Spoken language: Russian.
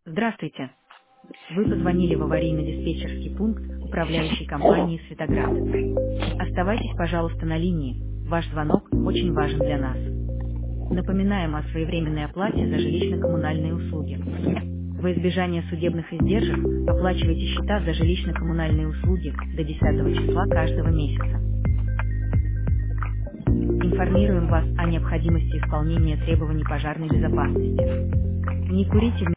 Здравствуйте. Вы позвонили в аварийно-диспетчерский пункт управляющей компании «Светоград». Оставайтесь, пожалуйста, на линии. Ваш звонок очень важен для нас. Напоминаем о своевременной оплате за жилищно-коммунальные услуги. Во избежание судебных издержек оплачивайте счета за жилищно-коммунальные услуги до 10 числа каждого месяца. Информируем вас о необходимости исполнения требований пожарной безопасности. Не курите в